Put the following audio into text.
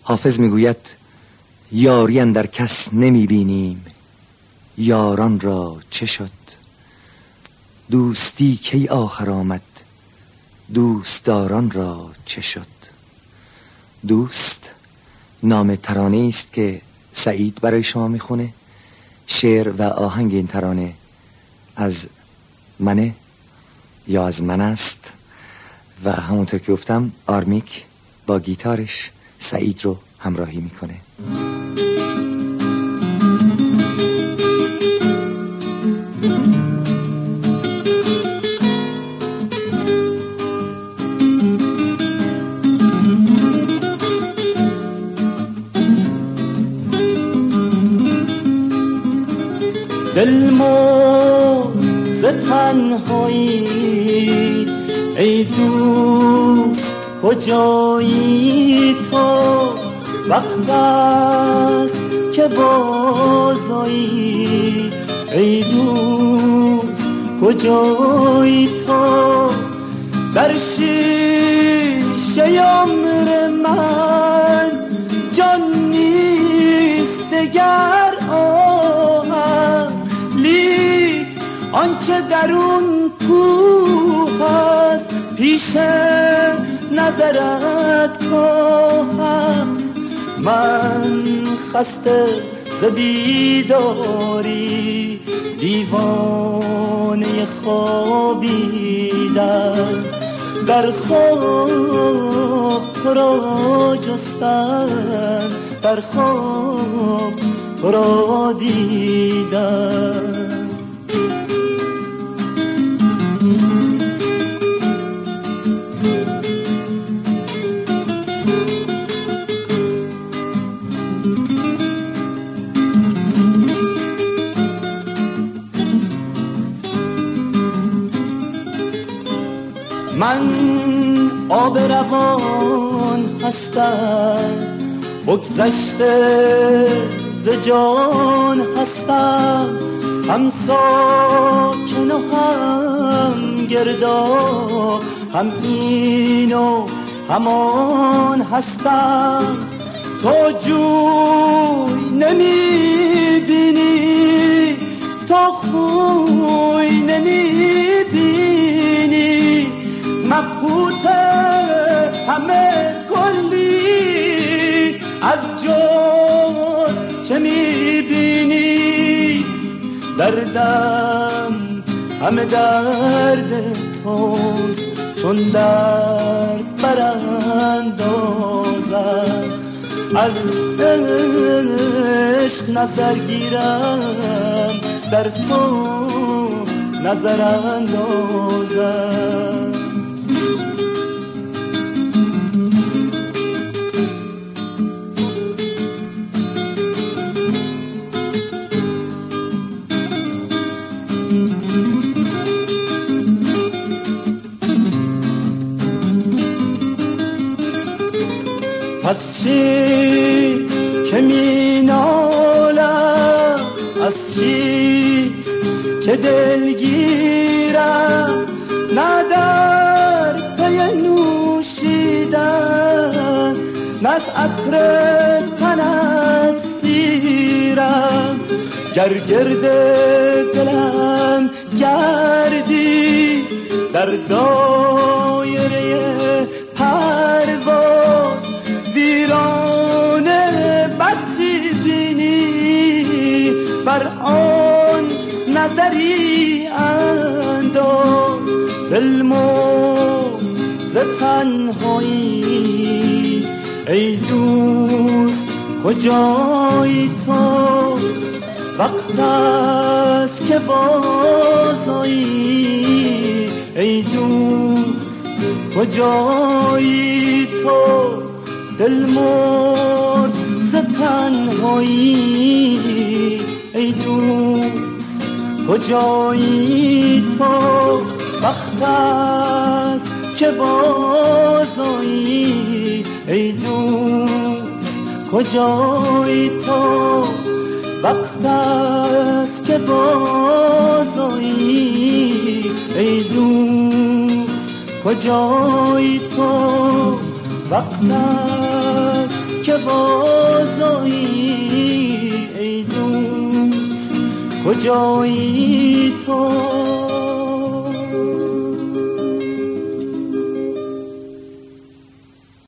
حافظ میگوید یاری اندر کس نمی بینیم، یاران را چه شد؟ دوستی کی آخر آمد، دوستداران را چه شد؟ دوست نام ترانه است که سعید برای شما میخونه. شعر و آهنگ این ترانه از منه یا از من است و همونطور که گفتم آرمیک با گیتارش سعید رو همراهی میکنه. دل مرز تنهایی ای دوست کجایی تو؟ وقت است که بازایی ای دوست کجایی تو؟ در شیشه عمر من جان نیست دگر آنچه در اون کوه است پیش نظرت کوه است. من خسته ز بیداری دیوانه خوابیدم، در خواب تو را جستم، در خواب تو را دیدم. من آب روان هستم، بگذشته ز جان هستم، هم ساکن و هم گرداب، هم این و همان هستم. تو جوی نمی بینی، تو خوی نمی بینی، مبهوت همه کلی از جز چه میبینی؟ دردم همه درد توست، چون درد براندازم، از عشق نظر گیرم، در تو نظر اندازم. پس چی که می نالم، از چی که دلگیرم، نه در پی نوشیدن، نه از عطر تنت سیرم. گر گرد دلم گردی، در دایره پرواز ویرانه بسی بینی، بر آن نظری انداز. دل مرز تنهایی ای دوست کجایی تو؟ وقت است که بازایی ای دوست کجایی تو؟ دل مرز تنهایی ای دوست کجایی تو؟ وقت است که بازایی ای دوست کجایی تو؟ وقت است که بازایی ای دوست کجایی تو؟ وقت است که بازایی ای دوست، کجایی تو؟